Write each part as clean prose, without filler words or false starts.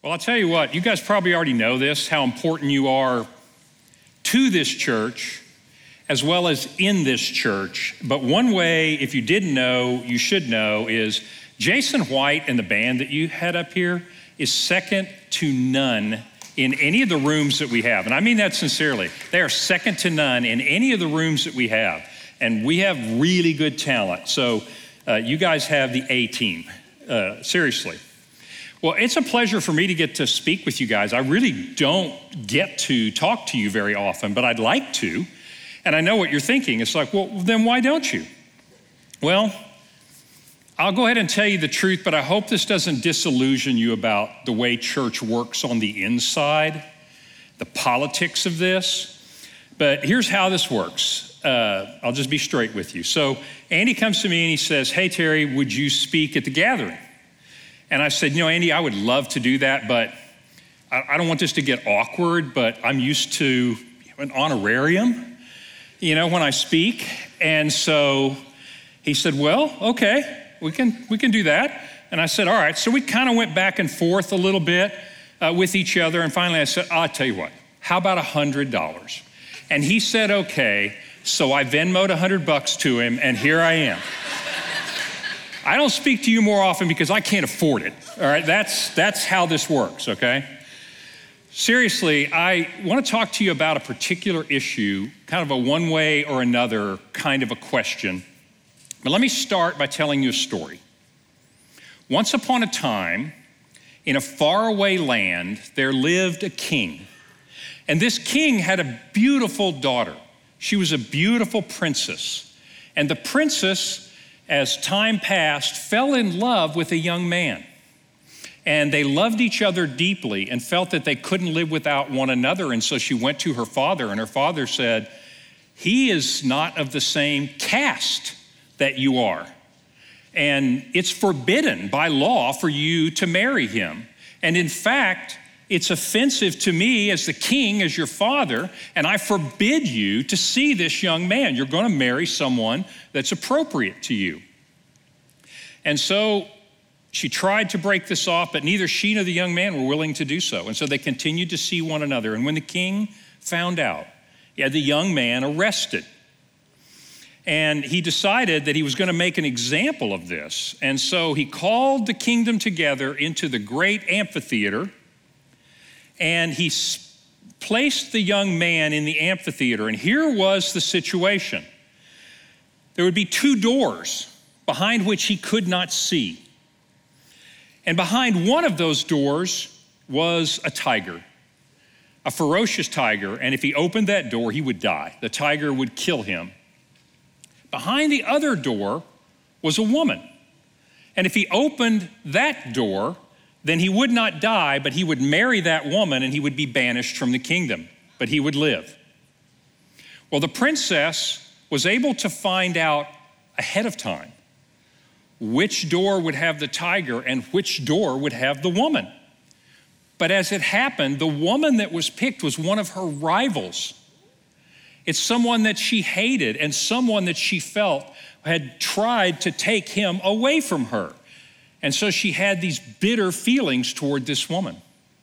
Well, I'll tell you what, you guys probably already know this, how important you are to this church as well as in this church. But one way, if you didn't know, you should know, is Jason White and the band that you had up here is second to none in any of the rooms that we have. And I mean that sincerely. They are second to none in any of the rooms that we have. And we have really good talent. So you guys have the A team, seriously. Well, it's a pleasure for me to get to speak with you guys. I really don't get to talk to you very often, but I'd like to. And I know what you're thinking. It's like, well, then why don't you? Well, I'll go ahead and tell you the truth, but I hope this doesn't disillusion you about the way church works on the inside, the politics of this. But here's how this works. I'll just be straight with you. So Andy comes to me and he says, hey, Terry, would you speak at the gathering? And I said, Andy, I would love to do that, but I don't want this to get awkward, but I'm used to an honorarium, when I speak. And so he said, well, okay, we can do that. And I said, all right. So we kind of went back and forth a little bit with each other. And finally I said, I'll tell you what, how about $100? And he said, okay. So I Venmoed $100 to him, and here I am. I don't speak to you more often because I can't afford it, all right? That's how this works, okay? Seriously, I want to talk to you about a particular issue, kind of a one way or another kind of a question. But let me start by telling you a story. Once upon a time, in a faraway land, there lived a king. And this king had a beautiful daughter. She was a beautiful princess. And the princess, as time passed, fell in love with a young man. And they loved each other deeply and felt that they couldn't live without one another. And so she went to her father, and her father said, he is not of the same caste that you are. And it's forbidden by law for you to marry him. And in fact, it's offensive to me as the king, as your father, and I forbid you to see this young man. You're going to marry someone that's appropriate to you. And so she tried to break this off, but neither she nor the young man were willing to do so. And so they continued to see one another. And when the king found out, he had the young man arrested. And he decided that he was going to make an example of this. And so he called the kingdom together into the great amphitheater, and he placed the young man in the amphitheater. And here was the situation. There would be two doors behind which he could not see. And behind one of those doors was a tiger, a ferocious tiger. And if he opened that door, he would die. The tiger would kill him. Behind the other door was a woman. And if he opened that door, then he would not die, but he would marry that woman and he would be banished from the kingdom, but he would live. Well, the princess was able to find out ahead of time which door would have the tiger and which door would have the woman. But as it happened, the woman that was picked was one of her rivals. It's someone that she hated and someone that she felt had tried to take him away from her. And so she had these bitter feelings toward this woman.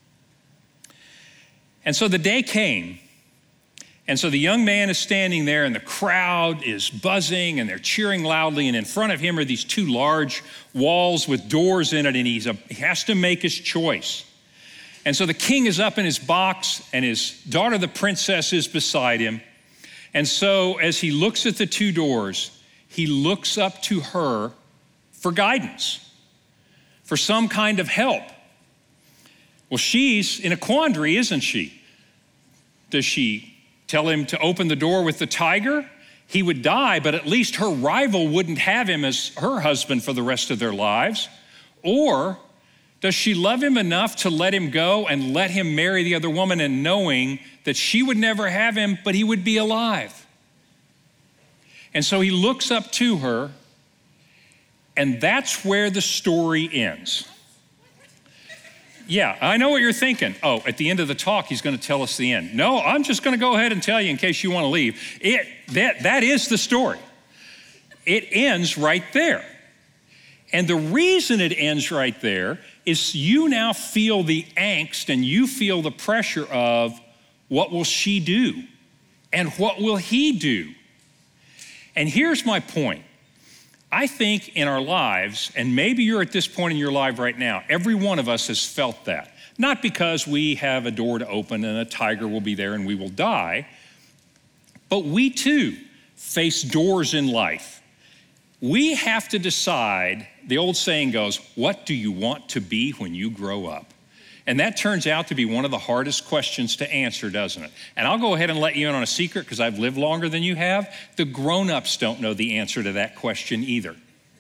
And so the day came. And so the young man is standing there and the crowd is buzzing and they're cheering loudly. And in front of him are these two large walls with doors in it. And he has to make his choice. And so the king is up in his box and his daughter, the princess, is beside him. And so as he looks at the two doors, he looks up to her for guidance, for some kind of help. Well, she's in a quandary, isn't she? Does she tell him to open the door with the tiger? He would die, but at least her rival wouldn't have him as her husband for the rest of their lives. Or does she love him enough to let him go and let him marry the other woman, and knowing that she would never have him, but he would be alive? And so he looks up to her, and that's where the story ends. Yeah, I know what you're thinking. Oh, at the end of the talk, he's going to tell us the end. No, I'm just going to go ahead and tell you in case you want to leave. That is the story. It ends right there. And the reason it ends right there is you now feel the angst and you feel the pressure of what will she do and what will he do? And here's my point. I think in our lives, and maybe you're at this point in your life right now, every one of us has felt that. Not because we have a door to open and a tiger will be there and we will die, but we too face doors in life. We have to decide, the old saying goes, what do you want to be when you grow up? And that turns out to be one of the hardest questions to answer, doesn't it? And I'll go ahead and let you in on a secret because I've lived longer than you have. The grown-ups don't know the answer to that question either.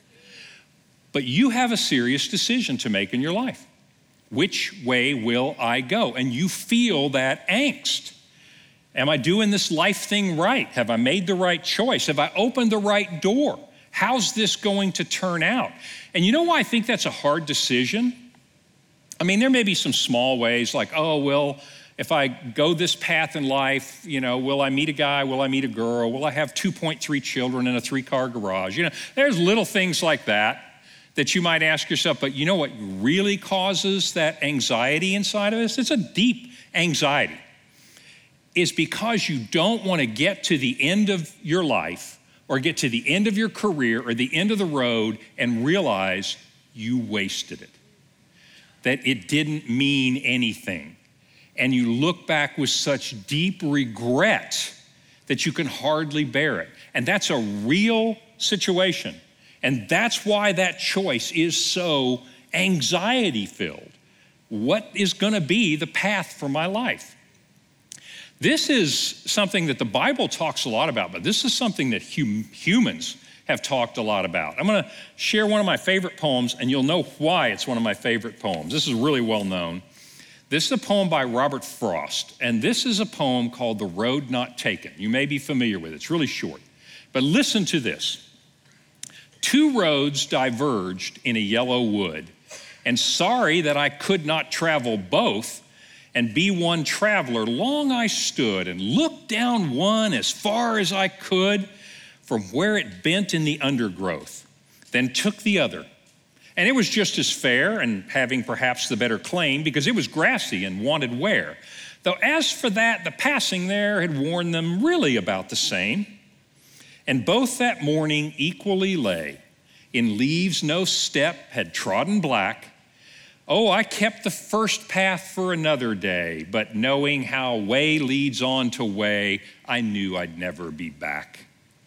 But you have a serious decision to make in your life. Which way will I go? And you feel that angst. Am I doing this life thing right? Have I made the right choice? Have I opened the right door? How's this going to turn out? And you know why I think that's a hard decision? I mean, there may be some small ways like, oh, well, if I go this path in life, will I meet a guy? Will I meet a girl? Will I have 2.3 children in a 3-car garage? There's little things like that you might ask yourself, but you know what really causes that anxiety inside of us? It's a deep anxiety. It's because you don't want to get to the end of your life or get to the end of your career or the end of the road and realize you wasted it. That it didn't mean anything. And you look back with such deep regret that you can hardly bear it. And that's a real situation. And that's why that choice is so anxiety-filled. What is going to be the path for my life? This is something that the Bible talks a lot about, but this is something that humans have talked a lot about. I'm going to share one of my favorite poems, and you'll know why it's one of my favorite poems. This is really well known. This is a poem by Robert Frost, and this is a poem called The Road Not Taken. You may be familiar with it. It's really short. But listen to this. 2 roads diverged in a yellow wood, and sorry that I could not travel both and be one traveler, long I stood and looked down one as far as I could from where it bent in the undergrowth, then took the other. And it was just as fair and having perhaps the better claim because it was grassy and wanted wear. Though as for that, the passing there had worn them really about the same. And both that morning equally lay. In leaves no step had trodden black. Oh, I kept the first path for another day, but knowing how way leads on to way, I knew I'd never be back.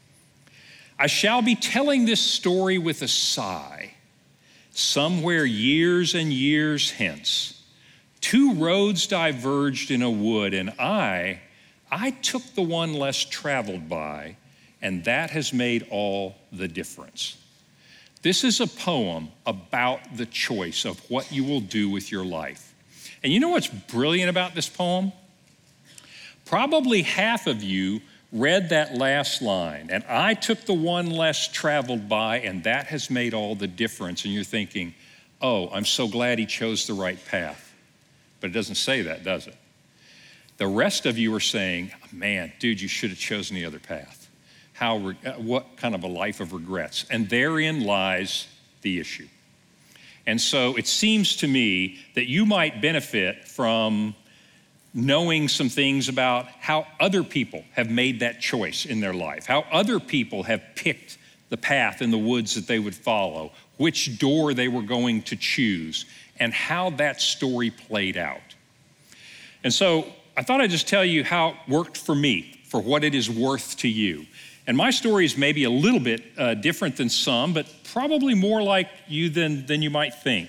I shall be telling this story with a sigh. Somewhere years and years hence, 2 roads diverged in a wood, and I took the one less traveled by, and that has made all the difference. This is a poem about the choice of what you will do with your life. And you know what's brilliant about this poem? Probably half of you read that last line, and I took the one less traveled by, and that has made all the difference. And you're thinking, oh, I'm so glad he chose the right path. But it doesn't say that, does it? The rest of you are saying, man, dude, you should have chosen the other path. What kind of a life of regrets? And therein lies the issue. And so it seems to me that you might benefit from knowing some things about how other people have made that choice in their life, how other people have picked the path in the woods that they would follow, which door they were going to choose, and how that story played out. And so I thought I'd just tell you how it worked for me, for what it is worth to you. And my story is maybe a little bit different than some, but probably more like you than you might think.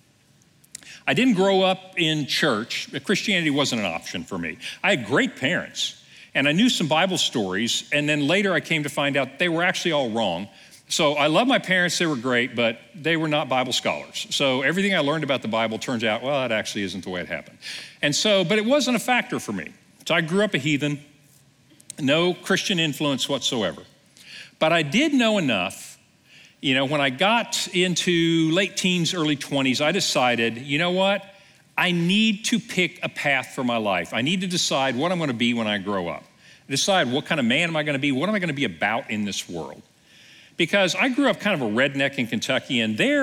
I didn't grow up in church. Christianity wasn't an option for me. I had great parents, and I knew some Bible stories, and then later I came to find out they were actually all wrong. So I love my parents, they were great, but they were not Bible scholars. So everything I learned about the Bible turns out, well, that actually isn't the way it happened. And so, but it wasn't a factor for me. So I grew up a heathen, no Christian influence whatsoever. But I did know enough. When I got into late teens, early 20s, I decided, you know what? I need to pick a path for my life. I need to decide what I'm going to be when I grow up. Decide what kind of man am I going to be? What am I going to be about in this world? Because I grew up kind of a redneck in Kentucky, and there,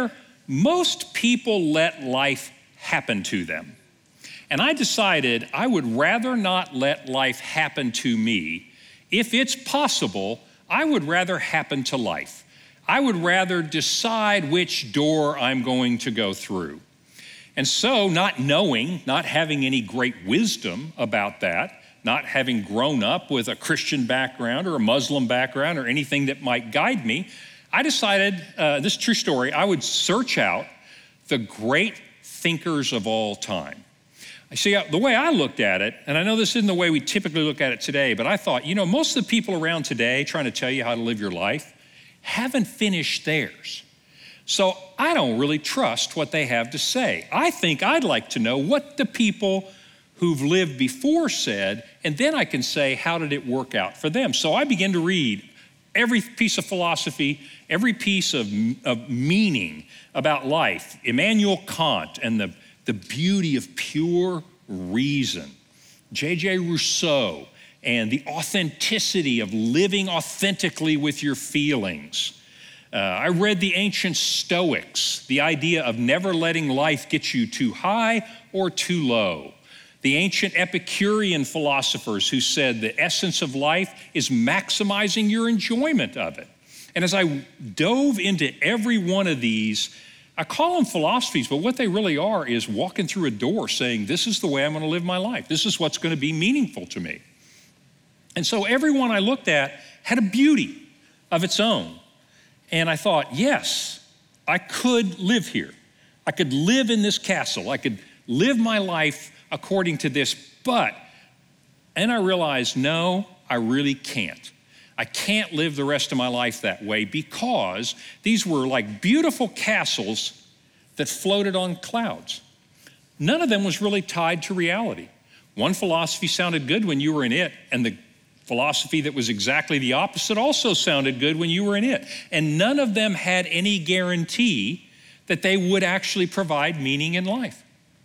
most people let life happen to them. And I decided I would rather not let life happen to me. If it's possible, I would rather happen to life. I would rather decide which door I'm going to go through. And so, not knowing, not having any great wisdom about that, not having grown up with a Christian background or a Muslim background or anything that might guide me, I decided, this is a true story, I would search out the great thinkers of all time. I see, the way I looked at it, and I know this isn't the way we typically look at it today, but I thought, most of the people around today trying to tell you how to live your life haven't finished theirs. So I don't really trust what they have to say. I think I'd like to know what the people who've lived before said, and then I can say, how did it work out for them? So I began to read every piece of philosophy, every piece of meaning about life. Immanuel Kant and the beauty of pure reason. J.J. Rousseau and the authenticity of living authentically with your feelings. I read the ancient Stoics, the idea of never letting life get you too high or too low. The ancient Epicurean philosophers who said the essence of life is maximizing your enjoyment of it. And as I dove into every one of these, I call them philosophies, but what they really are is walking through a door saying, this is the way I'm going to live my life. This is what's going to be meaningful to me. And so every one I looked at had a beauty of its own. And I thought, yes, I could live here. I could live in this castle. I could live my life according to this, and I realized, no, I really can't. I can't live the rest of my life that way because these were like beautiful castles that floated on clouds. None of them was really tied to reality. One philosophy sounded good when you were in it, and the philosophy that was exactly the opposite also sounded good when you were in it. And none of them had any guarantee that they would actually provide meaning in life.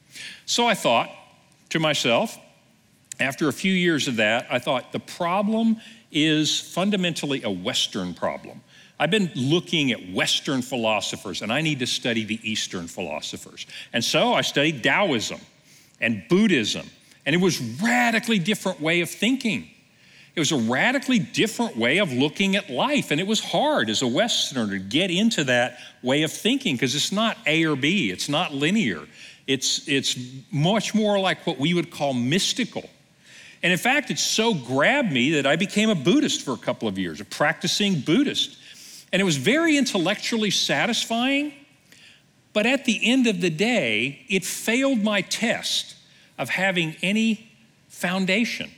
So I thought to myself, after a few years of that, I thought the problem is fundamentally a Western problem. I've been looking at Western philosophers, and I need to study the Eastern philosophers. And so I studied Taoism and Buddhism, and it was a radically different way of thinking. It was a radically different way of looking at life, and it was hard as a Westerner to get into that way of thinking because it's not A or B, it's not linear. It's much more like what we would call mystical. And in fact, it so grabbed me that I became a Buddhist for a couple of years, a practicing Buddhist. And it was very intellectually satisfying, but at the end of the day, it failed my test of having any foundation.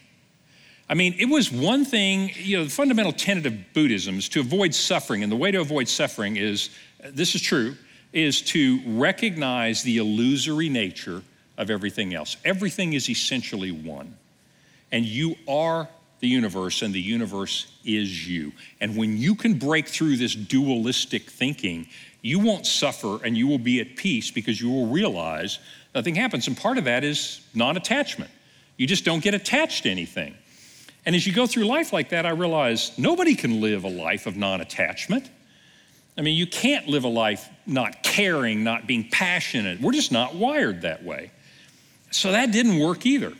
I mean, it was one thing, the fundamental tenet of Buddhism is to avoid suffering. And the way to avoid suffering is, this is true, is to recognize the illusory nature of everything else. Everything is essentially one. And you are the universe, and the universe is you. And when you can break through this dualistic thinking, you won't suffer and you will be at peace because you will realize nothing happens. And part of that is non-attachment. You just don't get attached to anything. And as you go through life like that, I realize nobody can live a life of non-attachment. I mean, you can't live a life not caring, not being passionate. We're just not wired that way. So that didn't work either.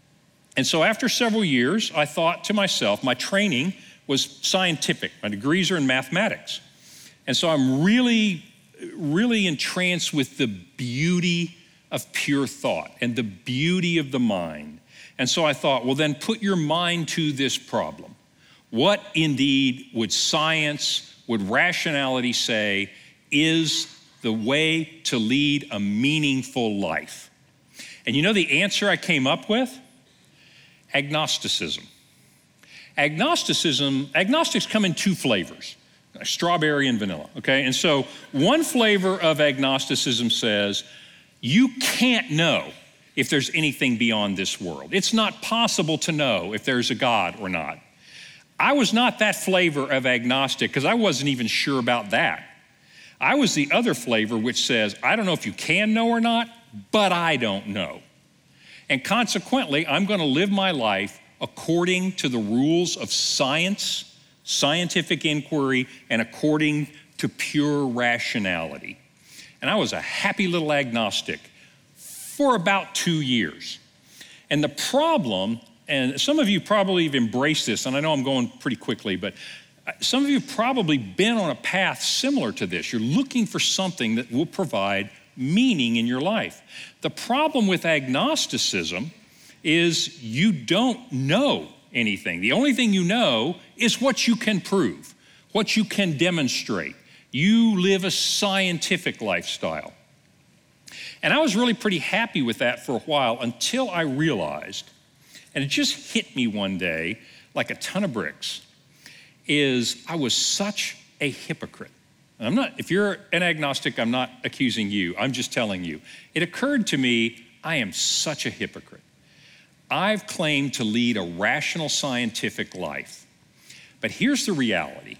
And so after several years, I thought to myself, my training was scientific. My degrees are in mathematics. And so I'm really, really entranced with the beauty of pure thought and the beauty of the mind. And so I thought, well, then put your mind to this problem. What indeed would science, would rationality say is the way to lead a meaningful life? And you know the answer I came up with? Agnosticism. Agnostics come in two flavors, strawberry and vanilla, okay? And so one flavor of agnosticism says, you can't know if there's anything beyond this world. It's not possible to know if there's a God or not. I was not that flavor of agnostic because I wasn't even sure about that. I was the other flavor which says, I don't know if you can know or not, but I don't know. And consequently, I'm going to live my life according to the rules of science, scientific inquiry, and according to pure rationality. And I was a happy little agnostic for about 2 years. And the problem, and some of you probably have embraced this, and I know I'm going pretty quickly, but some of you have probably been on a path similar to this. You're looking for something that will provide meaning in your life. The problem with agnosticism is you don't know anything. The only thing you know is what you can prove, what you can demonstrate. You live a scientific lifestyle. And I was really pretty happy with that for a while until I realized, and it just hit me one day like a ton of bricks, is I was such a hypocrite. I'm not, if you're an agnostic, I'm not accusing you, I'm just telling you. It occurred to me, I am such a hypocrite. I've claimed to lead a rational scientific life, but here's the reality.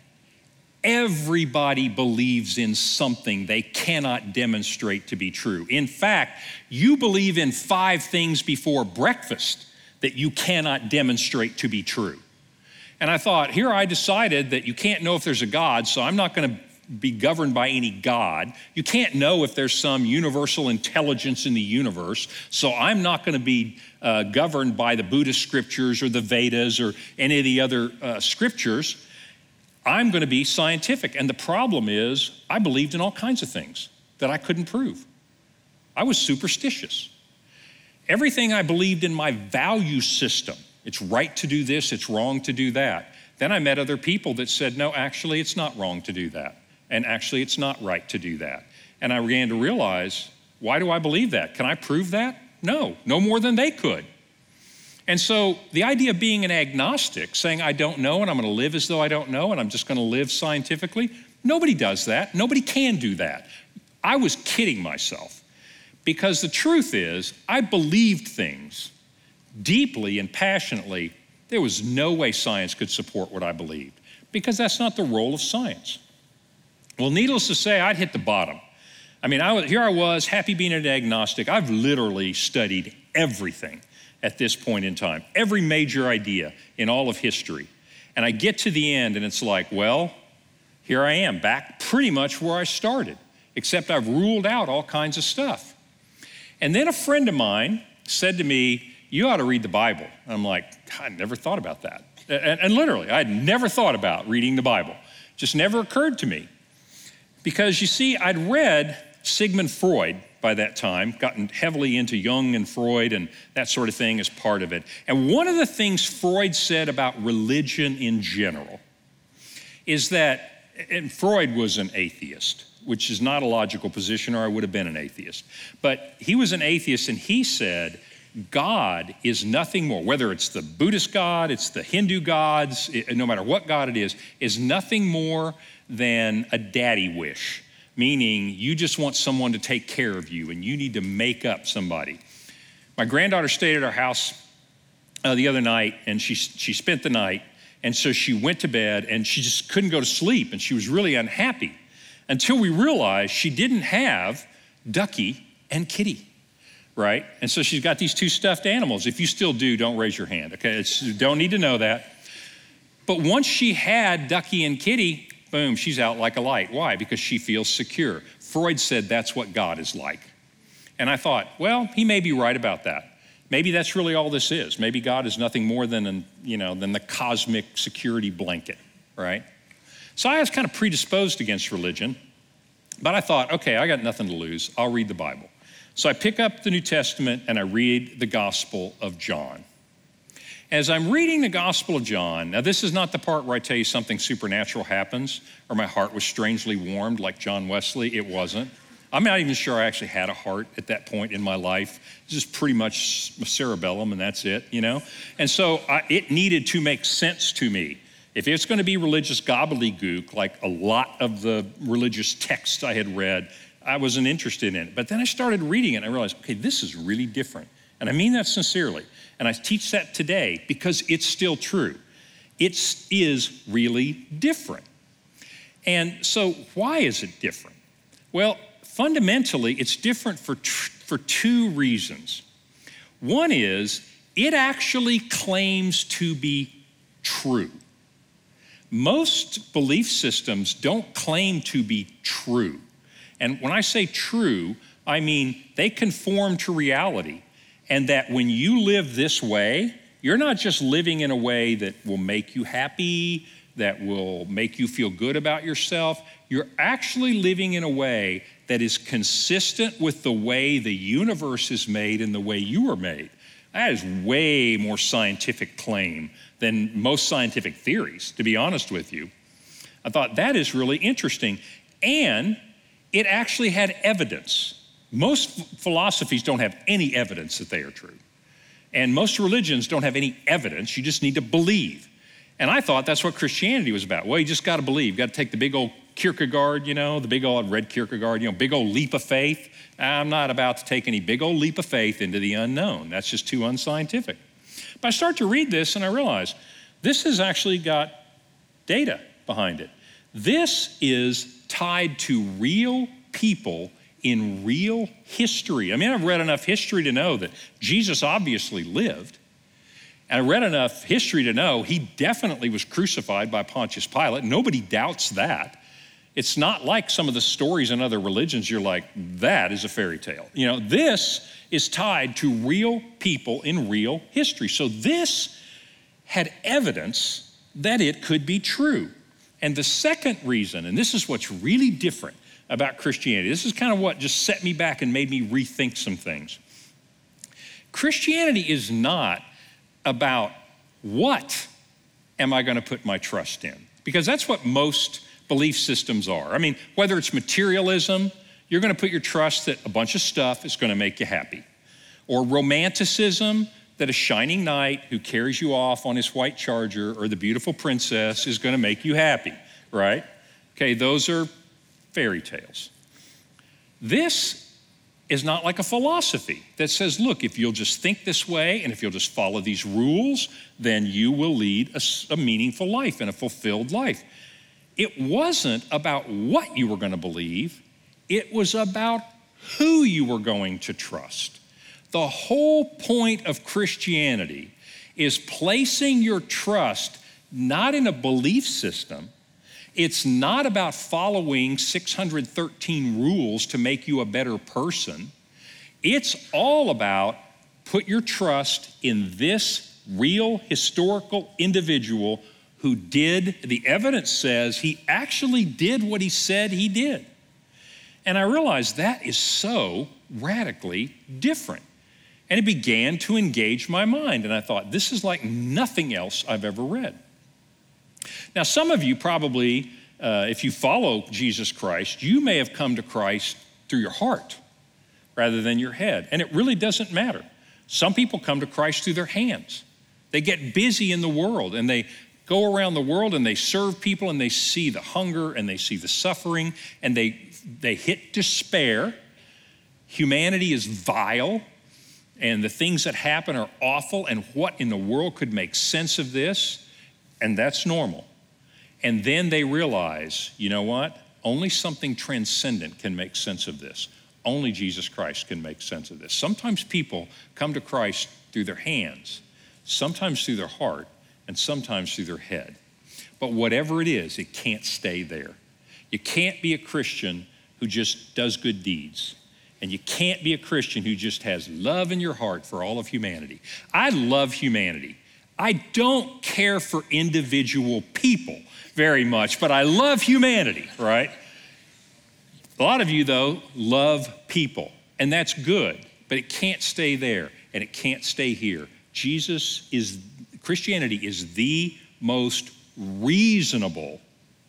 Everybody believes in something they cannot demonstrate to be true. In fact, you believe in 5 things before breakfast that you cannot demonstrate to be true. And I thought, here I decided that you can't know if there's a God, so I'm not going to be governed by any God. You can't know if there's some universal intelligence in the universe, so I'm not going to be governed by the Buddhist scriptures or the Vedas or any of the other scriptures. I'm going to be scientific. And the problem is, I believed in all kinds of things that I couldn't prove. I was superstitious. Everything I believed in my value system, it's right to do this, it's wrong to do that. Then I met other people that said, no, actually, it's not wrong to do that. And actually, it's not right to do that. And I began to realize, why do I believe that? Can I prove that? No more than they could. And so the idea of being an agnostic, saying I don't know and I'm going to live as though I don't know and I'm just going to live scientifically, nobody does that. Nobody can do that. I was kidding myself because the truth is I believed things deeply and passionately. There was no way science could support what I believed because that's not the role of science. Well, needless to say, I'd hit the bottom. I mean, here I was, happy being an agnostic. I've literally studied everything at this point in time, every major idea in all of history. And I get to the end and it's like, well, here I am back pretty much where I started, except I've ruled out all kinds of stuff. And then a friend of mine said to me, you ought to read the Bible. And I'm like, I never thought about that. And literally, I had never thought about reading the Bible. Just never occurred to me. Because you see, I'd read Sigmund Freud by that time, gotten heavily into Jung and Freud and that sort of thing as part of it. And one of the things Freud said about religion in general is that, and Freud was an atheist, which is not a logical position, or I would have been an atheist. But he was an atheist and he said, God is nothing more, whether it's the Buddhist God, it's the Hindu gods, no matter what God it is nothing more than a daddy wish. Meaning you just want someone to take care of you and you need to make up somebody. My granddaughter stayed at our house the other night and she spent the night, and so she went to bed and she just couldn't go to sleep and she was really unhappy until we realized she didn't have Ducky and Kitty, right? And so she's got these 2 stuffed animals. If you still do, don't raise your hand, okay? Don't need to know that. But once she had Ducky and Kitty, boom, she's out like a light. Why? Because she feels secure. Freud said that's what God is like. And I thought, well, he may be right about that. Maybe that's really all this is. Maybe God is nothing more than the cosmic security blanket, right? So I was kind of predisposed against religion, but I thought, okay, I got nothing to lose. I'll read the Bible. So I pick up the New Testament and I read the Gospel of John. As I'm reading the Gospel of John, now this is not the part where I tell you something supernatural happens or my heart was strangely warmed like John Wesley. It wasn't. I'm not even sure I actually had a heart at that point in my life. It's just pretty much cerebellum and that's it, you know? And so it needed to make sense to me. If it's going to be religious gobbledygook, like a lot of the religious texts I had read, I wasn't interested in it. But then I started reading it and I realized, okay, this is really different. And I mean that sincerely. And I teach that today because it's still true. It is really different. And so why is it different? Well, fundamentally, it's different for 2 reasons. One is it actually claims to be true. Most belief systems don't claim to be true. And when I say true, I mean they conform to reality. And that when you live this way, you're not just living in a way that will make you happy, that will make you feel good about yourself. You're actually living in a way that is consistent with the way the universe is made and the way you were made. That is way more scientific claim than most scientific theories, to be honest with you. I thought that is really interesting. And it actually had evidence. Most philosophies don't have any evidence that they are true. And most religions don't have any evidence. You just need to believe. And I thought that's what Christianity was about. Well, you just got to believe. You got to take the big old Kierkegaard, the big old red Kierkegaard, big old leap of faith. I'm not about to take any big old leap of faith into the unknown. That's just too unscientific. But I start to read this and I realize this has actually got data behind it. This is tied to real people in real history. I mean, I've read enough history to know that Jesus obviously lived. And I read enough history to know he definitely was crucified by Pontius Pilate. Nobody doubts that. It's not like some of the stories in other religions, you're like, that is a fairy tale. This is tied to real people in real history. So this had evidence that it could be true. And the second reason, and this is what's really different about Christianity, this is kind of what just set me back and made me rethink some things. Christianity is not about what am I going to put my trust in? Because that's what most belief systems are. I mean, whether it's materialism, you're going to put your trust that a bunch of stuff is going to make you happy. Or romanticism, that a shining knight who carries you off on his white charger or the beautiful princess is going to make you happy, right? Okay, those are fairy tales. This is not like a philosophy that says, look, if you'll just think this way and if you'll just follow these rules, then you will lead a meaningful life and a fulfilled life. It wasn't about what you were going to believe. It was about who you were going to trust. The whole point of Christianity is placing your trust not in a belief system. It's not about following 613 rules to make you a better person. It's all about put your trust in this real historical individual who did, the evidence says he actually did what he said he did. And I realized that is so radically different. And it began to engage my mind. And I thought, this is like nothing else I've ever read. Now, some of you probably, if you follow Jesus Christ, you may have come to Christ through your heart rather than your head. And it really doesn't matter. Some people come to Christ through their hands. They get busy in the world and they go around the world and they serve people and they see the hunger and they see the suffering and they hit despair. Humanity is vile and the things that happen are awful, and what in the world could make sense of this? And that's normal. And then they realize, you know what? Only something transcendent can make sense of this. Only Jesus Christ can make sense of this. Sometimes people come to Christ through their hands, sometimes through their heart, and sometimes through their head. But whatever it is, it can't stay there. You can't be a Christian who just does good deeds. And you can't be a Christian who just has love in your heart for all of humanity. I love humanity. I don't care for individual people very much, but I love humanity, right? A lot of you, though, love people, and that's good, but it can't stay there, and it can't stay here. Christianity is the most reasonable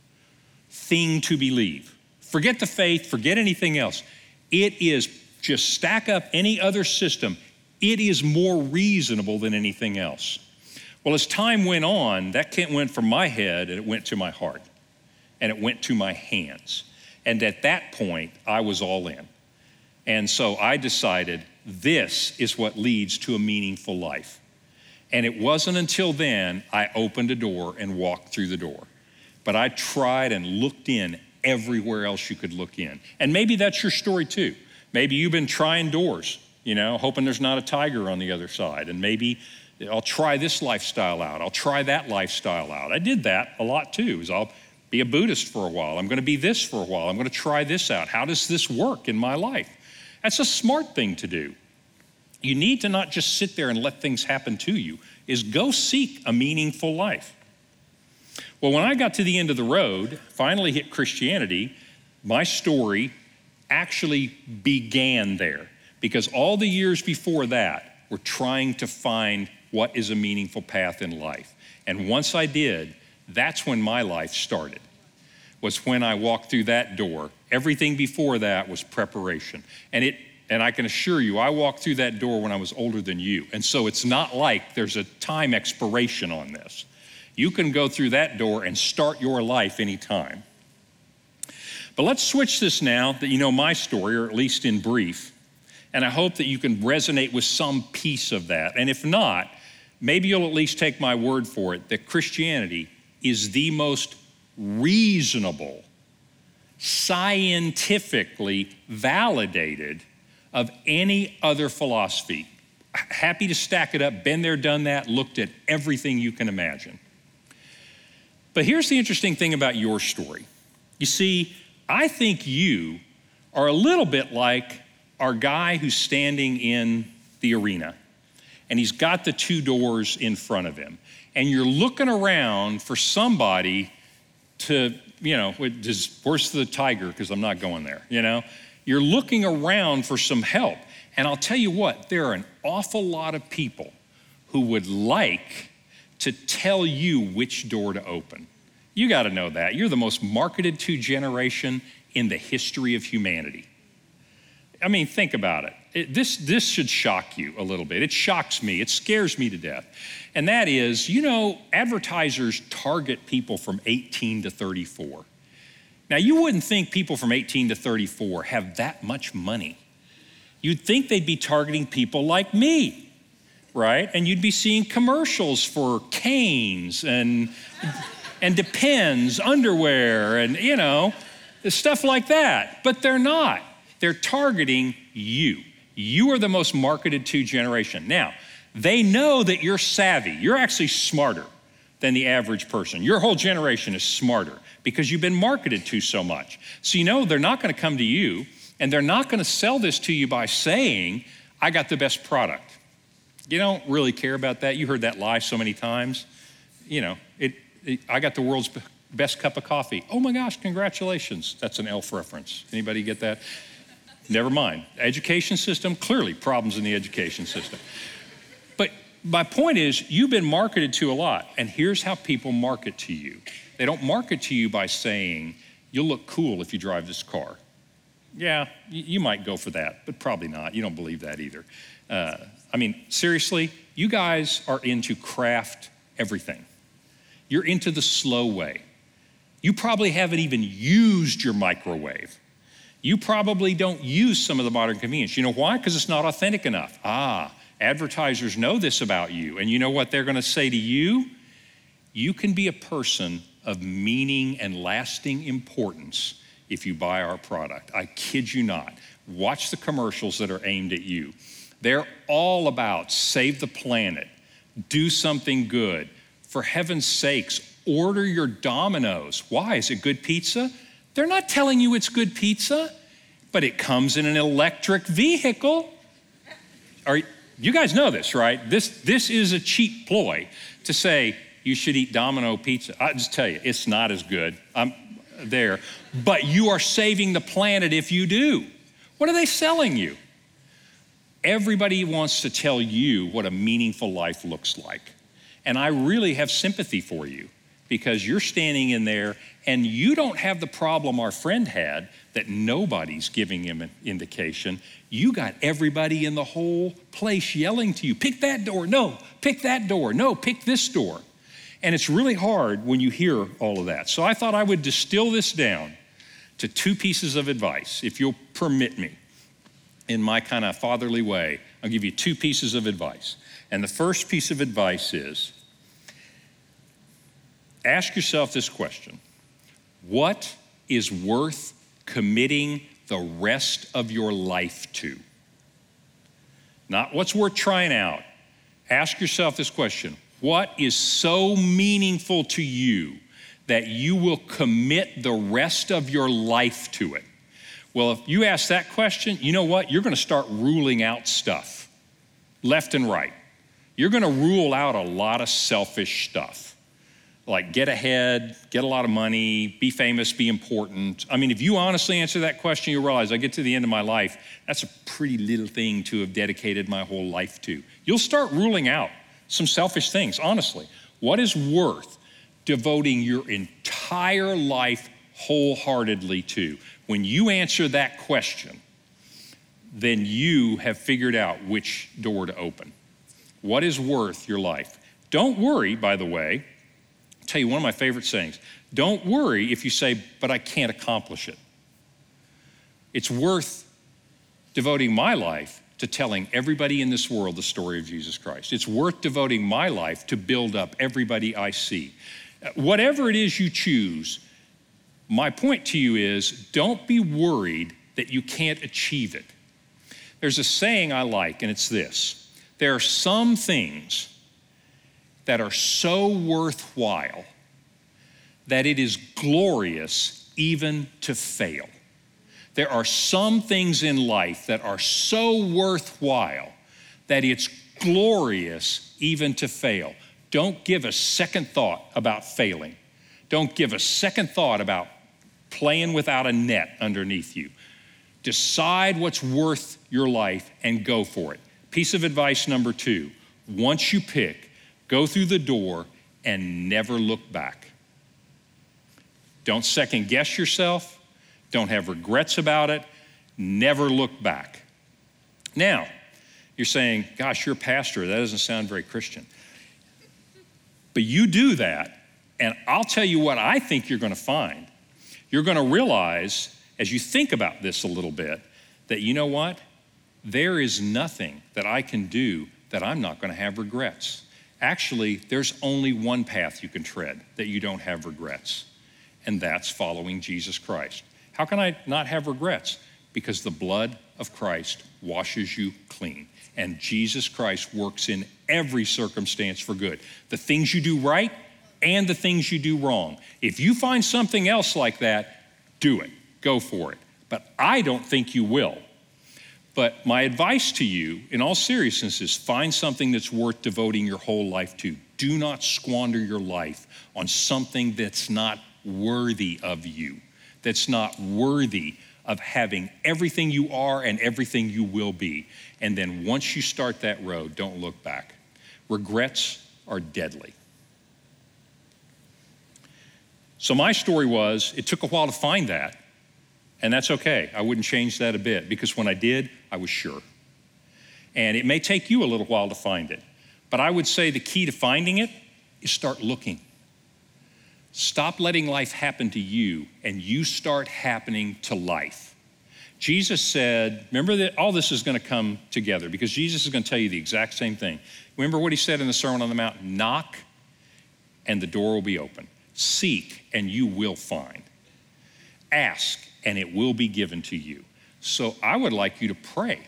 thing to believe. Forget the faith, forget anything else. It is, just stack up any other system, it is more reasonable than anything else. Well, as time went on, that went from my head and it went to my heart and it went to my hands. And at that point, I was all in. And so I decided this is what leads to a meaningful life. And it wasn't until then I opened a door and walked through the door. But I tried and looked in everywhere else you could look in. And maybe that's your story too. Maybe you've been trying doors, hoping there's not a tiger on the other side. And maybe I'll try this lifestyle out. I'll try that lifestyle out. I did that a lot too. I'll be a Buddhist for a while. I'm going to be this for a while. I'm going to try this out. How does this work in my life? That's a smart thing to do. You need to not just sit there and let things happen to you, is go seek a meaningful life. Well, when I got to the end of the road, finally hit Christianity, my story actually began there, because all the years before that were trying to find what is a meaningful path in life. And once I did, that's when my life started, was when I walked through that door. Everything before that was preparation. And I can assure you, I walked through that door when I was older than you. And so it's not like there's a time expiration on this. You can go through that door and start your life anytime. But let's switch this now that you know my story, or at least in brief. And I hope that you can resonate with some piece of that. And if not, maybe you'll at least take my word for it that Christianity is the most reasonable, scientifically validated of any other philosophy. Happy to stack it up, been there, done that, looked at everything you can imagine. But here's the interesting thing about your story. You see, I think you are a little bit like our guy who's standing in the arena, and he's got the two doors in front of him, and you're looking around for somebody to, where's the tiger? Because I'm not going there, You're looking around for some help. And I'll tell you what, there are an awful lot of people who would like to tell you which door to open. You got to know that. You're the most marketed to generation in the history of humanity. I mean, think about it. This should shock you a little bit. It shocks me. It scares me to death. And that is, advertisers target people from 18 to 34. Now, you wouldn't think people from 18 to 34 have that much money. You'd think they'd be targeting people like me, right? And you'd be seeing commercials for Canes and Depends underwear and, stuff like that. But they're not. They're targeting you. You are the most marketed to generation. Now, they know that you're savvy. You're actually smarter than the average person. Your whole generation is smarter because you've been marketed to so much. So they're not going to come to you, and they're not going to sell this to you by saying, I got the best product. You don't really care about that. You heard that lie so many times. I got the world's best cup of coffee. Oh my gosh, congratulations. That's an Elf reference. Anybody get that? Never mind. Education system, clearly problems in the education system. But my point is, you've been marketed to a lot, and here's how people market to you. They don't market to you by saying, you'll look cool if you drive this car. Yeah, you might go for that, but probably not. You don't believe that either. Seriously, you guys are into craft everything. You're into the slow way. You probably haven't even used your microwave. You probably don't use some of the modern convenience. You know why? Because it's not authentic enough. Advertisers know this about you. And you know what they're going to say to you? You can be a person of meaning and lasting importance if you buy our product. I kid you not. Watch the commercials that are aimed at you. They're all about save the planet, do something good. For heaven's sakes, order your Domino's. Why? Is it good pizza? They're not telling you it's good pizza, but it comes in an electric vehicle. You guys know this, right? This is a cheap ploy to say you should eat Domino pizza. I just tell you, it's not as good. I'm there. But you are saving the planet if you do. What are they selling you? Everybody wants to tell you what a meaningful life looks like. And I really have sympathy for you because you're standing in there and you don't have the problem our friend had that nobody's giving him an indication. You got everybody in the whole place yelling to you, pick that door, no, pick that door, no, pick this door. And it's really hard when you hear all of that. So I thought I would distill this down to two pieces of advice, if you'll permit me, in my kind of fatherly way. I'll give you two pieces of advice. And the first piece of advice is, ask yourself this question: what is worth committing the rest of your life to? Not what's worth trying out. Ask yourself this question: what is so meaningful to you that you will commit the rest of your life to it? Well, if you ask that question, you know what? You're going to start ruling out stuff left and right. You're going to rule out a lot of selfish stuff, like get ahead, get a lot of money, be famous, be important. I mean, if you honestly answer that question, you'll realize I get to the end of my life, that's a pretty little thing to have dedicated my whole life to. You'll start ruling out some selfish things, honestly. What is worth devoting your entire life wholeheartedly to? When you answer that question, then you have figured out which door to open. What is worth your life? Don't worry, by the way. I'll tell you one of my favorite sayings. Don't worry if you say, but I can't accomplish it. It's worth devoting my life to telling everybody in this world the story of Jesus Christ. It's worth devoting my life to build up everybody I see. Whatever it is you choose, my point to you is don't be worried that you can't achieve it. There's a saying I like, and it's this. There are some things that are so worthwhile that it is glorious even to fail. There are some things in life that are so worthwhile that it's glorious even to fail. Don't give a second thought about failing. Don't give a second thought about playing without a net underneath you. Decide what's worth your life and go for it. Piece of advice number 2, once you pick, go through the door and never look back. Don't second guess yourself. Don't have regrets about it. Never look back. Now, you're saying, gosh, you're a pastor. That doesn't sound very Christian. But you do that, and I'll tell you what I think you're going to find. You're going to realize, as you think about this a little bit, that you know what? There is nothing that I can do that I'm not going to have regrets. Actually, there's only one path you can tread that you don't have regrets, and that's following Jesus Christ. How can I not have regrets? Because the blood of Christ washes you clean, and Jesus Christ works in every circumstance for good. The things you do right and the things you do wrong. If you find something else like that, do it. Go for it. But I don't think you will. But my advice to you, in all seriousness, is find something that's worth devoting your whole life to. Do not squander your life on something that's not worthy of you, that's not worthy of having everything you are and everything you will be. And then once you start that road, don't look back. Regrets are deadly. So my story was, it took a while to find that, and that's okay. I wouldn't change that a bit, because when I did, I was sure. And it may take you a little while to find it, but I would say the key to finding it is start looking. Stop letting life happen to you, and you start happening to life. Jesus said, remember that all this is going to come together, because Jesus is going to tell you the exact same thing. Remember what he said in the Sermon on the Mount? Knock, and the door will be open. Seek, and you will find. Ask, and it will be given to you. So I would like you to pray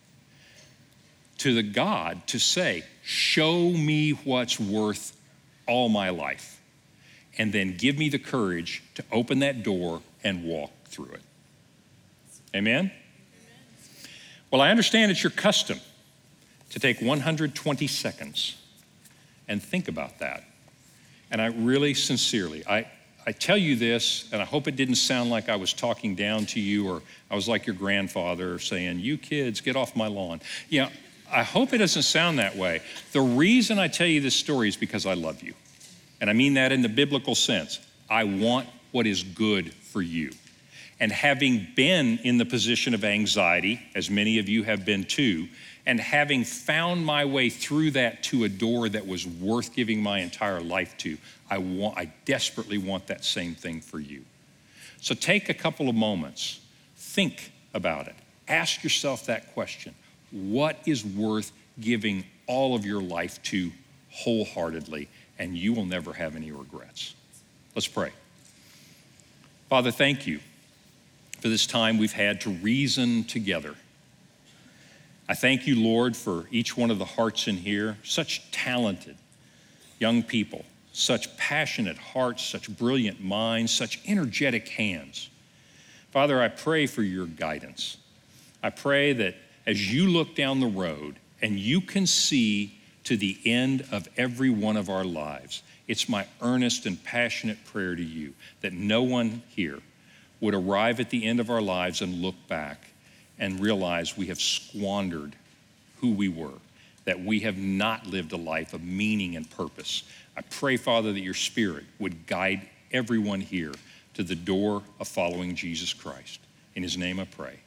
to the God to say, show me what's worth all my life, and then give me the courage to open that door and walk through it. Amen? Well, I understand it's your custom to take 120 seconds and think about that. And I really sincerely, I tell you this, and I hope it didn't sound like I was talking down to you, or I was like your grandfather saying, you kids, get off my lawn. You know, I hope it doesn't sound that way. The reason I tell you this story is because I love you. And I mean that in the biblical sense. I want what is good for you. And having been in the position of anxiety, as many of you have been too, and having found my way through that to a door that was worth giving my entire life to, I desperately want that same thing for you. So take a couple of moments, think about it. Ask yourself that question. What is worth giving all of your life to wholeheartedly, and you will never have any regrets? Let's pray. Father, thank you for this time we've had to reason together. I thank you, Lord, for each one of the hearts in here, such talented young people, such passionate hearts, such brilliant minds, such energetic hands. Father, I pray for your guidance. I pray that as you look down the road and you can see to the end of every one of our lives, it's my earnest and passionate prayer to you that no one here would arrive at the end of our lives and look back and realize we have squandered who we were, that we have not lived a life of meaning and purpose. I pray, Father, that your Spirit would guide everyone here to the door of following Jesus Christ. In his name I pray.